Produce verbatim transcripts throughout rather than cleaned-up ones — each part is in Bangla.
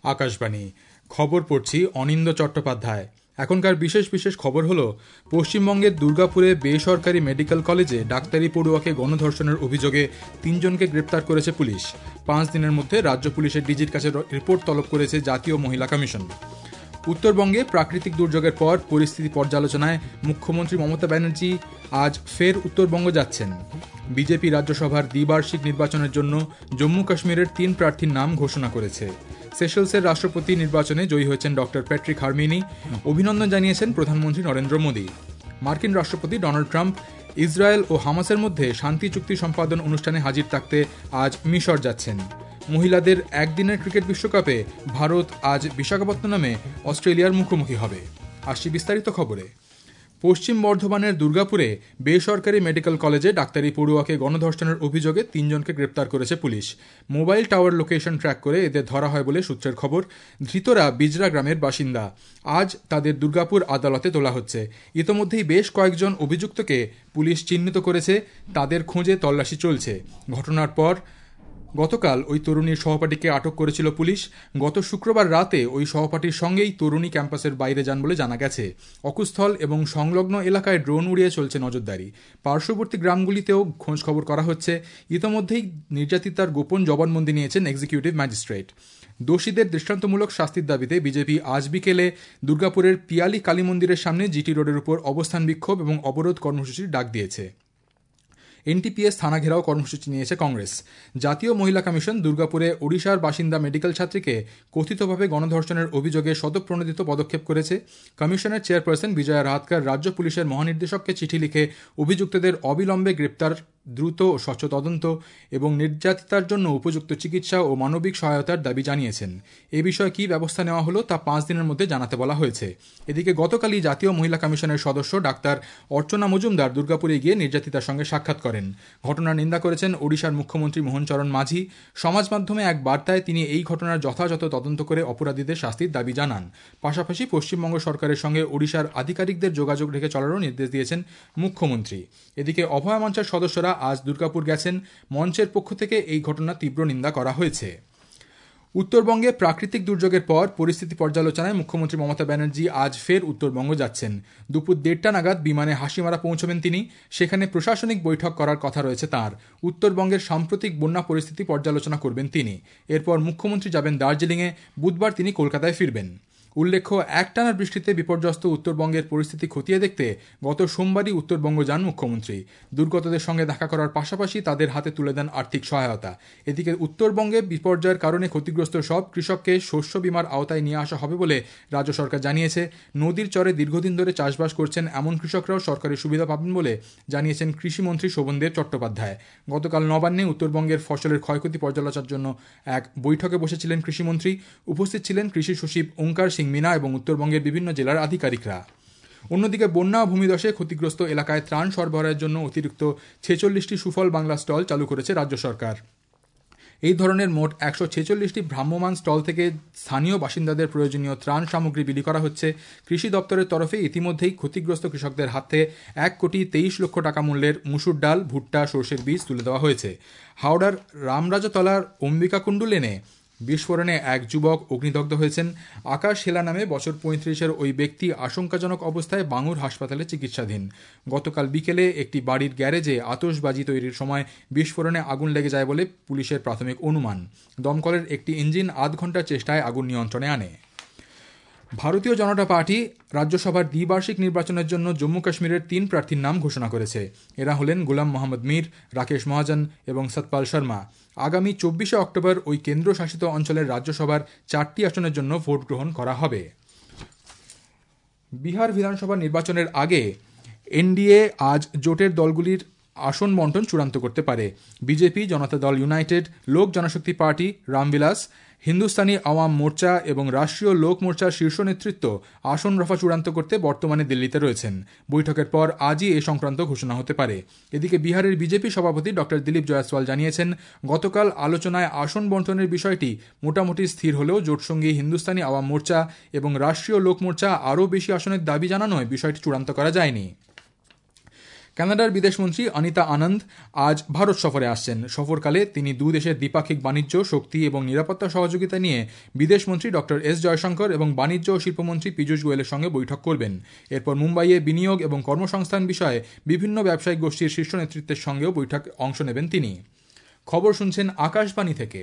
আকাশবাণী খবর পড়ছি অনিন্দ চট্টোপাধ্যায়। এখনকার বিশেষ বিশেষ খবর হলো, পশ্চিমবঙ্গের দুর্গাপুরে বেসরকারি মেডিকেল কলেজে ডাক্তারি পড়ুয়াকে গণধর্ষণের অভিযোগে তিনজনকে গ্রেপ্তার করেছে পুলিশ। পাঁচ দিনের মধ্যে রাজ্য পুলিশের ডিজির কাছে রিপোর্ট তলব করেছে জাতীয় মহিলা কমিশন। উত্তরবঙ্গে প্রাকৃতিক দুর্যোগের পর পরিস্থিতি পর্যালোচনায় মুখ্যমন্ত্রী মমতা ব্যানার্জি আজ ফের উত্তরবঙ্গ যাচ্ছেন। বিজেপি রাজ্যসভার দ্বিবার্ষিক নির্বাচনের জন্য জম্মু কাশ্মীরের তিন প্রার্থীর নাম ঘোষণা করেছে। সেশেলসের রাষ্ট্রপতি নির্বাচনে জয়ী হয়েছেন ডক্টর প্যাট্রিক হারমিনি। অভিনন্দন জানিয়েছেন প্রধানমন্ত্রী নরেন্দ্র মোদী। মার্কিন রাষ্ট্রপতি ডোনাল্ড ট্রাম্প ইসরায়েল ও হামাসের মধ্যে শান্তি চুক্তি সম্পাদন অনুষ্ঠানে হাজির থাকতে আজ মিশর যাচ্ছেন। মহিলাদের একদিনের ক্রিকেট বিশ্বকাপে ভারত আজ বিশাখাপত্তনমে অস্ট্রেলিয়ার মুখোমুখি হবে। আসছি বিস্তারিত খবরে। পশ্চিম বর্ধমানের দুর্গাপুরে বেসরকারি মেডিকেল কলেজে ডাক্তারি পড়ুয়াকে গণধর্ষণের অভিযোগে তিনজনকে গ্রেপ্তার করেছে police. Mobile tower location track করে এদের ধরা হয় বলে সূত্রের খবর। ধৃতরা বিজরা গ্রামের বাসিন্দা। আজ তাদের দুর্গাপুর আদালতে তোলা হচ্ছে। ইতোমধ্যেই বেশ কয়েকজন অভিযুক্তকে পুলিশ চিহ্নিত করেছে, তাদের খোঁজে তল্লাশি চলছে। ঘটনার পর গতকাল ওই তরুণীর সহপাঠীকে আটক করেছিল পুলিশ। গত শুক্রবার রাতে ওই সহপাঠীর সঙ্গেই তরুণী ক্যাম্পাসের বাইরে যান বলে জানা গেছে। অকুস্থল এবং সংলগ্ন এলাকায় ড্রোন উড়িয়ে চলছে নজরদারি। পার্শ্ববর্তী গ্রামগুলিতেও খোঁজ খবর করা হচ্ছে। ইতোমধ্যেই নির্যাতিতার গোপন জবানবন্দি নিয়েছেন এক্সিকিউটিভ ম্যাজিস্ট্রেট। দোষীদের দৃষ্টান্তমূলক শাস্তির দাবিতে বিজেপি আজ বিকেলে দুর্গাপুরের পিয়ালি কালী মন্দিরের সামনে জিটি রোডের উপর অবস্থান বিক্ষোভ এবং অবরোধ কর্মসূচির ডাক দিয়েছে। এনটিপিএস থানা ঘেরাও কর্মসূচি নিয়েছে কংগ্রেস। জাতীয় মহিলা কমিশন দুর্গাপুরে ওড়িশার বাসিন্দা মেডিকেল ছাত্রীকে কথিতভাবে গণধর্ষণের অভিযোগে স্বতঃপ্রণোদিত পদক্ষেপ করেছে। কমিশনের চেয়ারপারসন বিজয়া রাহাতকার রাজ্য পুলিশের মহানির্দেশককে চিঠি লিখে অভিযুক্তদের অবিলম্বে গ্রেপ্তার, দ্রুত ও স্বচ্ছ তদন্ত এবং নির্যাতিতার জন্য উপযুক্ত চিকিৎসা ও মানবিক সহায়তার দাবি জানিয়েছেন। এ বিষয়ে কী ব্যবস্থা নেওয়া হলো তা পাঁচ দিনের মধ্যে জানাতে বলা হয়েছে। এদিকে গতকালই জাতীয় মহিলা কমিশনের সদস্য ডাক্তার অর্চনা মজুমদার দুর্গাপুরে গিয়ে নির্যাতিতার সঙ্গে সাক্ষাৎ করেন। ঘটনার নিন্দা করেছেন ওড়িশার মুখ্যমন্ত্রী মোহন চরণ মাঝি। সমাজ মাধ্যমে এক বার্তায় তিনি এই ঘটনার যথাযথ তদন্ত করে অপরাধীদের শাস্তির দাবি জানান। পাশাপাশি পশ্চিমবঙ্গ সরকারের সঙ্গে ওড়িশার আধিকারিকদের যোগাযোগ রেখে চলারও নির্দেশ দিয়েছেন মুখ্যমন্ত্রী। এদিকে অভয় মঞ্চের সদস্যরা আজ দুর্গাপুর গেছেন। মঞ্চের পক্ষ থেকে এই ঘটনার তীব্র নিন্দা করা হয়েছে। উত্তরবঙ্গে প্রাকৃতিক দুর্যোগের পর পরিস্থিতি পর্যালোচনায় মুখ্যমন্ত্রী মমতা ব্যানার্জি আজ ফের উত্তরবঙ্গ যাচ্ছেন। দুপুর দেড়টা নাগাদ বিমানে হাসিমারা পৌঁছবেন তিনি। সেখানে প্রশাসনিক বৈঠক করার কথা রয়েছে তাঁর। উত্তরবঙ্গের সাম্প্রতিক বন্যা পরিস্থিতি পর্যালোচনা করবেন তিনি। এরপর মুখ্যমন্ত্রী যাবেন দার্জিলিংয়ে। বুধবার তিনি কলকাতায় ফিরবেন। উল্লেখ্য, একটানা বৃষ্টিতে বিপর্যস্ত উত্তরবঙ্গের পরিস্থিতি খতিয়ে দেখতে গত সোমবারই উত্তরবঙ্গ যান মুখ্যমন্ত্রী। দুর্গতদের সঙ্গে দেখা করার পাশাপাশি তাদের হাতে তুলে দেন আর্থিক সহায়তা। এদিকে উত্তরবঙ্গে বিপর্যয়ের কারণে ক্ষতিগ্রস্ত সব কৃষককে শস্য বীমার আওতায় নিয়ে আসা হবে বলে রাজ্য সরকার জানিয়েছে। নদীর চরে দীর্ঘদিন ধরে চাষবাস করছেন এমন কৃষকরাও সরকারি সুবিধা পাবেন বলে জানিয়েছেন কৃষিমন্ত্রী শোভনদেব চট্টোপাধ্যায়। গতকাল নবান্নে উত্তরবঙ্গের ফসলের ক্ষয়ক্ষতি পর্যালোচনার জন্য এক বৈঠকে বসেছিলেন কৃষিমন্ত্রী। উপস্থিত ছিলেন কৃষি সচিব ওঙ্কার সিং মিনা এবং উত্তরবঙ্গের বিভিন্ন জেলার আধিকারিকরা। অন্যদিকে বন্যা ও ভূমিধসে ক্ষতিগ্রস্ত এলাকায় ত্রাণ সরবরাহের জন্য অতিরিক্ত ছেচল্লিশটি সুফল বাংলা স্টল চালু করেছে রাজ্য সরকার। এই ধরনের মোট একশো ছেচল্লিশটি ভ্রাম্যমাণ স্টল থেকে স্থানীয় বাসিন্দাদের প্রয়োজনীয় ত্রাণ সামগ্রী বিলি করা হচ্ছে। কৃষি দপ্তরের তরফে ইতিমধ্যেই ক্ষতিগ্রস্ত কৃষকদের হাতে এক কোটি তেইশ লক্ষ টাকা মূল্যের মুসুর ডাল, ভুট্টা, সর্ষের বীজ তুলে দেওয়া হয়েছে। হাওড়ার রামরাজাতলার অম্বিকাকুণ্ডু লেনে বিস্ফোরণে এক যুবক অগ্নিদগ্ধ হয়েছেন। আকাশ হেলা নামে বছর পঁয়ত্রিশের ওই ব্যক্তি আশঙ্কাজনক অবস্থায় বাঙুর হাসপাতালে চিকিৎসাধীন। গতকাল বিকেলে একটি বাড়ির গ্যারেজে আতশবাজি তৈরির সময় বিস্ফোরণে আগুন লেগে যায় বলে পুলিশের প্রাথমিক অনুমান। দমকলের একটি ইঞ্জিন আধ ঘন্টার চেষ্টায় আগুন নিয়ন্ত্রণে আনে। ভারতীয় জনতা পার্টি রাজ্যসভার দ্বিবার্ষিক নির্বাচনের জন্য জম্মু কাশ্মীরের তিন প্রার্থীর নাম ঘোষণা করেছে। এরা হলেন গোলাম মোহাম্মদ মীর, রাকেশ মহাজন এবং সতপাল শর্মা। আগামী চব্বিশে অক্টোবর ওই কেন্দ্রশাসিত অঞ্চলের রাজ্যসভার চারটি আসনের জন্য ভোট গ্রহণ করা হবে। বিহার বিধানসভা নির্বাচনের আগে এনডিএ আজ জোটের দলগুলির আসন বন্টন চূড়ান্ত করতে পারে। বিজেপি, জনতা দল ইউনাইটেড, লোক জনশক্তি পার্টি, রামবিলাস, হিন্দুস্তানি আওয়াম মোর্চা এবং রাষ্ট্রীয় লোক মোর্চার শীর্ষ নেতৃত্ব আসন রফা চূড়ান্ত করতে বর্তমানে দিল্লিতে রয়েছেন। বৈঠকের পর আজই এ সংক্রান্ত ঘোষণা হতে পারে। এদিকে বিহারের বিজেপি সভাপতি ডক্টর দিলীপ জয়সওয়াল জানিয়েছেন, গতকাল আলোচনায় আসন বন্টনের বিষয়টি মোটামুটি স্থির হলেও জোটসঙ্গী হিন্দুস্তানি আওয়াম মোর্চা এবং রাষ্ট্রীয় লোক মোর্চা আরও বেশি আসনের দাবি জানানোয় বিষয়টি চূড়ান্ত করা যায়নি। কানাডার বিদেশমন্ত্রী অনিতা আনন্দ আজ ভারত সফরে আসছেন। সফরকালে তিনি দু দেশের দ্বিপাক্ষিক বাণিজ্য, শক্তি এবং নিরাপত্তা সহযোগিতা নিয়ে বিদেশমন্ত্রী ডক্টর এস জয়শঙ্কর এবং বাণিজ্য ও শিল্পমন্ত্রী পীযূষ গোয়েলের সঙ্গে বৈঠক করবেন। এরপর মুম্বাইয়ে বিনিয়োগ এবং কর্মসংস্থান বিষয়ে বিভিন্ন ব্যবসায়িক গোষ্ঠীর শীর্ষ নেতৃত্বের সঙ্গেও বৈঠক অংশ নেবেন তিনি। খবর শুনছেন আকাশবাণী থেকে।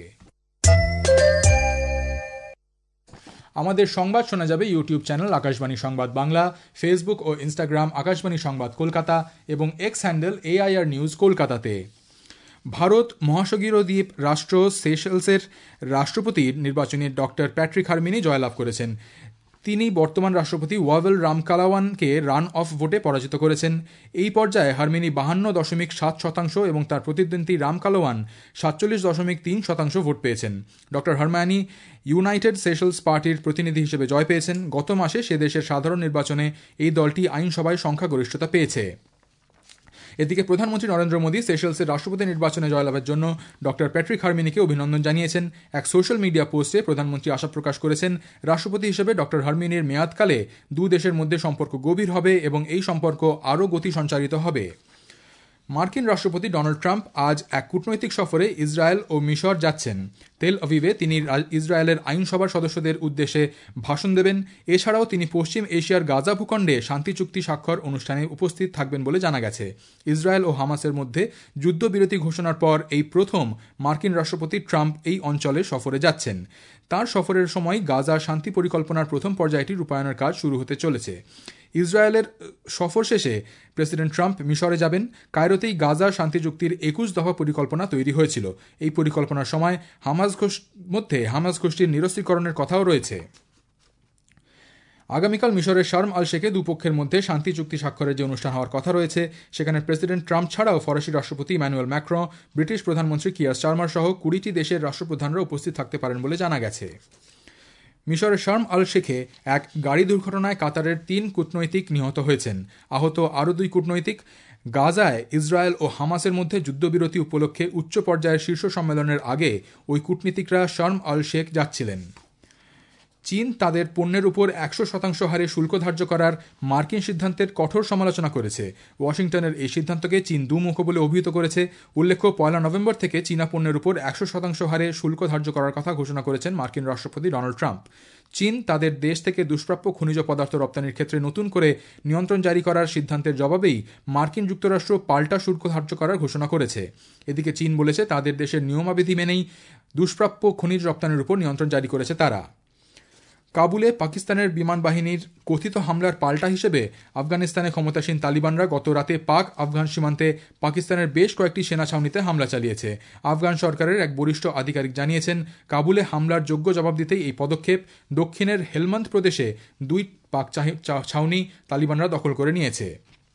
আমাদের সংবাদ শোনা যাবে YouTube channel Akashvani Sangbad Bangla, Facebook ও ইনস্টাগ্রাম আকাশবাণী সংবাদ কলকাতা এবং এক্স হ্যান্ডেল এআইআর নিউজ কলকাতাতে। ভারত মহাসাগরীয় দ্বীপ রাষ্ট্র সেশেলসের রাষ্ট্রপতির নির্বাচনে ডক্টর প্যাট্রিক হারমিনি জয়লাভ করেছেন। তিনি বর্তমান রাষ্ট্রপতি ওয়াভেল রামকালাওয়ানকে রান অফ ভোটে পরাজিত করেছেন। এই পর্যায়ে হারমিনি বাহান্ন দশমিক সাত শতাংশ এবং তার প্রতিদ্বন্দ্বী রামকালাওয়ান সাতচল্লিশ দশমিক তিন শতাংশ ভোট পেয়েছেন। ডক্টর হারমানি ইউনাইটেড সেশেলস পার্টির প্রতিনিধি হিসেবে জয় পেয়েছেন। গত মাসে সে দেশের সাধারণ নির্বাচনে এই দলটি আইনসভায় সংখ্যাগরিষ্ঠতা পেয়েছে। এদিকে প্রধানমন্ত্রী নরেন্দ্র মোদী সেশেলসের রাষ্ট্রপতি নির্বাচনে জয়লাভের জন্য ডক্টর প্যাট্রিক হারমিনিকে অভিনন্দন জানিয়েছেন। এক সোশ্যাল মিডিয়া পোস্টে প্রধানমন্ত্রী আশা প্রকাশ করেছেন, রাষ্ট্রপতি হিসেবে ডক্টর হারমিনির মেয়াদকালে দু দেশের মধ্যে সম্পর্ক গভীর হবে এবং এই সম্পর্ক আরও গতি সঞ্চারিত হবে। মার্কিন রাষ্ট্রপতি ডোনাল্ড ট্রাম্প আজ এক কূটনৈতিক সফরে ইসরায়েল ও মিশর যাচ্ছেন। তেল আভিভে তিনি ইসরায়েলের আইনসভার সদস্যদের উদ্দেশ্যে ভাষণ দেবেন। এছাড়াও তিনি পশ্চিম এশিয়ার গাজা ভূখণ্ডে শান্তি চুক্তি স্বাক্ষর অনুষ্ঠানে উপস্থিত থাকবেন বলে জানা গেছে। ইসরায়েল ও হামাসের মধ্যে যুদ্ধবিরতি ঘোষণার পর এই প্রথম মার্কিন রাষ্ট্রপতি ট্রাম্প এই অঞ্চলে সফরে যাচ্ছেন। তার সফরের সময় গাজা শান্তি পরিকল্পনার প্রথম পর্যায়টি রূপায়ণের কাজ শুরু হতে চলেছে। ইসরায়েলের সফর শেষে প্রেসিডেন্ট ট্রাম্প মিশরে যাবেন। কায়রোতেই গাজা শান্তি চুক্তির একুশ দফা পরিকল্পনা তৈরি হয়েছিল। এই পরিকল্পনার সময় হামাস মধ্যে হামাস গোষ্ঠীর নিরস্ত্রীকরণের কথাও রয়েছে। আগামীকাল মিশরের শার্ম আল শেখে দুপক্ষের মধ্যে শান্তি চুক্তি স্বাক্ষরের যে অনুষ্ঠান হওয়ার কথা রয়েছে, সেখানে প্রেসিডেন্ট ট্রাম্প ছাড়াও ফরাসি রাষ্ট্রপতি ইম্যানুয়েল ম্যাক্রন, ব্রিটিশ প্রধানমন্ত্রী কিয়ার স্টারমার সহ কুড়িটি দেশের রাষ্ট্রপ্রধানরা উপস্থিত থাকতে পারেন বলে জানা গেছে। মিশরের শার্ম আল শেখে এক গাড়ি দুর্ঘটনায় কাতারের তিন কূটনৈতিক নিহত হয়েছেন। আহত আরও দুই কূটনৈতিক গাজায় ইসরায়েল ও হামাসের মধ্যে যুদ্ধবিরতি উপলক্ষে উচ্চ পর্যায়ের শীর্ষ সম্মেলনের আগে ওই কূটনীতিকরা শার্ম আল শেখ যাচ্ছিলেন। চীন তাদের পণ্যের উপর একশো শতাংশ হারে শুল্ক ধার্য করার মার্কিন সিদ্ধান্তের কঠোর সমালোচনা করেছে। ওয়াশিংটনের এই সিদ্ধান্তকে চীন দুমুখো বলে অভিহিত করেছে। উল্লেখ্য, পয়লা নভেম্বর থেকে চীনা পণ্যের উপর একশো শতাংশ হারে শুল্ক ধার্য করার কথা ঘোষণা করেছেন মার্কিন রাষ্ট্রপতি ডোনাল্ড ট্রাম্প। চীন তাদের দেশ থেকে দুষ্প্রাপ্য খনিজ পদার্থ রপ্তানির ক্ষেত্রে নতুন করে নিয়ন্ত্রণ জারি করার সিদ্ধান্তের জবাবেই মার্কিন যুক্তরাষ্ট্র পাল্টা শুল্ক ধার্য করার ঘোষণা করেছে। এদিকে চীন বলেছে তাদের দেশের নিয়মাবিধি মেনেই দুষ্প্রাপ্য খনিজ রপ্তানির উপর নিয়ন্ত্রণ জারি করেছে তারা। কাবুলে পাকিস্তানের বিমান বাহিনীর কথিত হামলার পাল্টা হিসেবে আফগানিস্তানে ক্ষমতাসীন তালিবানরা গত রাতে পাক আফগান সীমান্তে পাকিস্তানের বেশ কয়েকটি সেনা ছাউনিতে হামলা চালিয়েছে। আফগান সরকারের এক বরিষ্ঠ আধিকারিক জানিয়েছেন, কাবুলে হামলার যোগ্য জবাব দিতেই এই পদক্ষেপ। দক্ষিণের হেলমন্দ প্রদেশে দুই পাক ছাউনি তালিবানরা দখল করে নিয়েছে।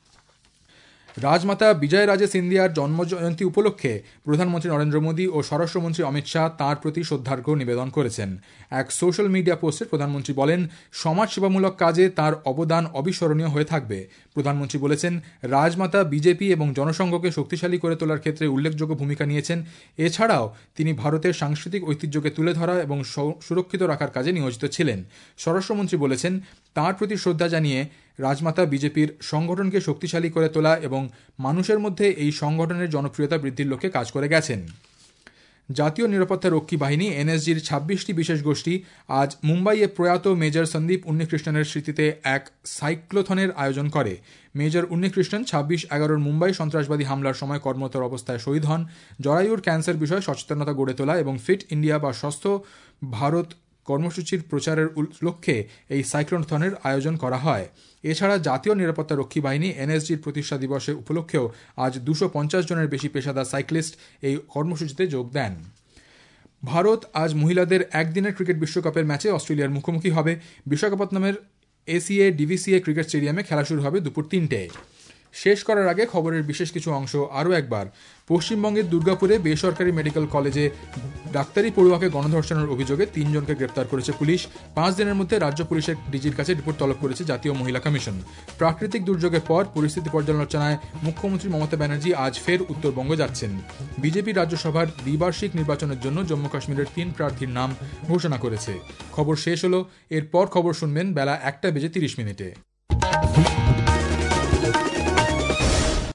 রাজমাতা বিজয়রাজে সিন্ধিয়ার জন্মজয়ন্তী উপলক্ষে প্রধানমন্ত্রী নরেন্দ্র মোদী ও স্বরাষ্ট্রমন্ত্রী অমিত শাহ তাঁর প্রতি শ্রদ্ধার্ঘ্য নিবেদন করেছেন। এক সোশ্যাল মিডিয়া পোস্টে প্রধানমন্ত্রী বলেন, সমাজসেবামূলক কাজে তাঁর অবদান অবিস্মরণীয় হয়ে থাকবে। প্রধানমন্ত্রী বলেছেন, রাজমাতা বিজেপি এবং জনসংঘকে শক্তিশালী করে তোলার ক্ষেত্রে উল্লেখযোগ্য ভূমিকা নিয়েছেন। এছাড়াও তিনি ভারতের সাংস্কৃতিক ঐতিহ্যকে তুলে ধরা এবং সুরক্ষিত রাখার কাজে নিয়োজিত ছিলেন। স্বরাষ্ট্রমন্ত্রী বলেছেন, তাঁর প্রতি শ্রদ্ধা জানিয়ে রাজমাতা বিজেপির সংগঠনকে শক্তিশালী করে তোলা এবং মানুষের মধ্যে এই সংগঠনের জনপ্রিয়তা বৃদ্ধির লক্ষ্যে কাজ করে গেছেন। জাতীয় নিরাপত্তা রক্ষী বাহিনী এনএসজির ছাব্বিশটি বিশেষ গোষ্ঠী আজ মুম্বাইয়ে প্রয়াত মেজর সন্দীপ উন্নিকৃষ্ণনের স্মৃতিতে এক সাইক্লোথনের আয়োজন করে। মেজর উন্নিকৃষ্ণন ছাব্বিশ এগারোর মুম্বাই সন্ত্রাসবাদী হামলার সময় কর্মরত অবস্থায় শহীদ হন। জরায়ুর ক্যান্সার বিষয়ে সচেতনতা গড়ে তোলা এবং ফিট ইন্ডিয়া বা সুস্থ ভারত কর্মসূচির প্রচারের লক্ষ্যে এই সাইক্লোথনের আয়োজন করা হয়। এছাড়া জাতীয় নিরাপত্তা রক্ষী বাহিনী এনএসজির প্রতিষ্ঠা দিবসে উপলক্ষেও আজ দুশো পঞ্চাশ জনের বেশি পেশাদার সাইক্লিস্ট এই কর্মসূচিতে যোগ দেন। ভারত আজ মহিলাদের একদিনের ক্রিকেট বিশ্বকাপের ম্যাচে অস্ট্রেলিয়ার মুখোমুখি হবে। বিশাখাপত্তনমের এসিএ ডিভিসিএ ক্রিকেট স্টেডিয়ামে খেলা শুরু হবে দুপুর তিনটে। শেষ করার আগে খবরের বিশেষ কিছু অংশ আরও একবার। পশ্চিমবঙ্গের দুর্গাপুরে বেসরকারি মেডিকেল কলেজে ডাক্তারি পড়ুয়াকে গণধর্ষণের অভিযোগে তিনজনকে গ্রেপ্তার করেছে পুলিশ। পাঁচ দিনের মধ্যে রাজ্য পুলিশের ডিজির কাছে রিপোর্ট তলব করেছে জাতীয় মহিলা কমিশন। প্রাকৃতিক দুর্যোগের পর পরিস্থিতি পর্যালোচনায় মুখ্যমন্ত্রী মমতা ব্যানার্জি আজ ফের উত্তরবঙ্গ যাচ্ছেন। বিজেপি রাজ্যসভার দ্বিবার্ষিক নির্বাচনের জন্য জম্মু কাশ্মীরের তিন প্রার্থীর নাম ঘোষণা করেছে। খবর শেষ হলো। এরপর খবর শুনবেন বেলা একটা বেজে তিরিশ মিনিটে।